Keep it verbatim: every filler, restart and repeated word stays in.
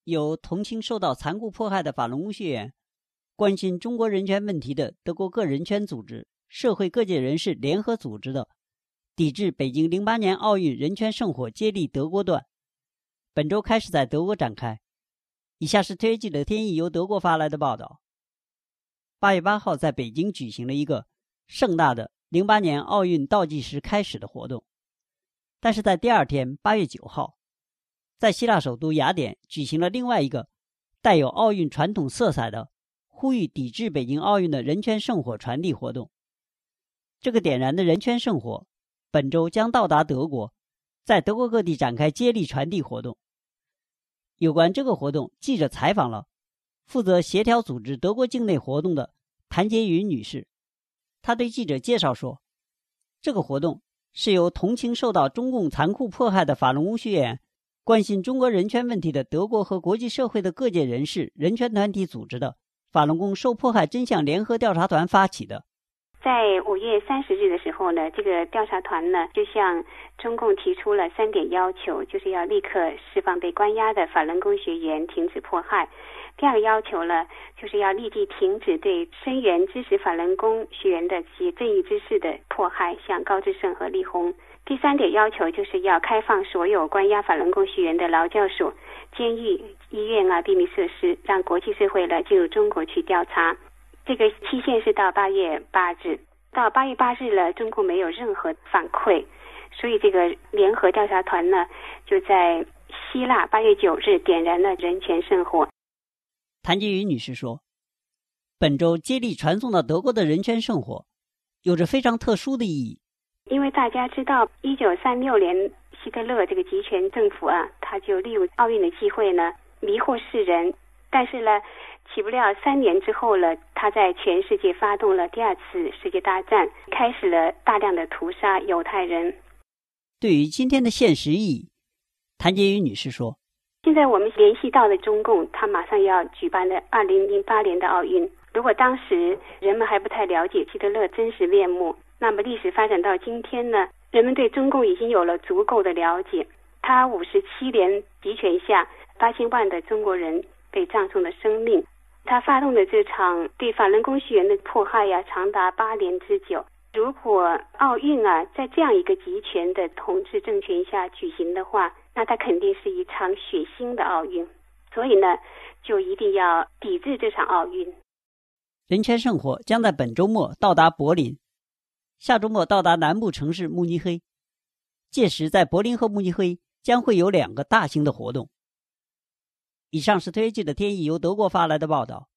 由同情受到残酷迫害的法轮功学员、关心中国人权问题的德国各人权组织、社会各界人士联合组织的抵制北京零八年奥运人权圣火接力德国段，本周开始在德国展开。以下是特约记者天意由德国发来的报道。八月八号在北京举行了一个盛大的零八年奥运倒计时开始的活动，但是在第二天八月九号，在希腊首都雅典举行了另外一个带有奥运传统色彩的呼吁抵制北京奥运的人权圣火传递活动。这个点燃的人权圣火本周将到达德国，在德国各地展开接力传递活动。有关这个活动，记者采访了负责协调组织德国境内活动的谭洁云女士。她对记者介绍说，这个活动是由同情受到中共残酷迫害的法轮功学员、关心中国人权问题的德国和国际社会的各界人士、人权团体组织的法轮功受迫害真相联合调查团发起的。 在五月三十日的时候呢，这个调查团呢就向中共提出了三点要求，就是要立刻释放被关押的法轮功学员，停止迫害。第二个要求呢，就是要立即停止对声援支持法轮功学员的及正义之士的迫害，像高志胜和李红。第三点要求就是要开放所有关押法轮功学员的劳教所、监狱、医院啊、庇密设施，让国际社会来进入中国去调查。这个期限是到八月八日，到八月八日了，中共没有任何反馈，所以这个联合调查团呢，就在希腊八月九日点燃了人权圣火。 谭洁云女士说，本周接力传送到德国的人权圣火有着非常特殊的意义。 因为大家知道一九三六年希特勒这个集权政府啊，他就利用奥运的机会呢迷惑世人，但是呢起不了三年之后了，他在全世界发动了第二次世界大战，开始了大量的屠杀犹太人。 对于今天的现实意义，谭洁云女士说， 现在我们联系到的中共，他马上要举办的二零零八年的奥运，如果当时人们还不太了解希特勒真实面目，那么历史发展到今天呢，人们对中共已经有了足够的了解。他五十七年集权下，八千万的中国人被葬送的生命，他发动的这场对法轮功学员的迫害呀、啊，长达八年之久。如果奥运啊在这样一个集权的统治政权下举行的话，那它肯定是一场血腥的奥运，所以呢，就一定要抵制这场奥运。 人权圣火将在本周末到达柏林，下周末到达南部城市慕尼黑，届时在柏林和慕尼黑将会有两个大型的活动。以上是特约记者天意由德国发来的报道。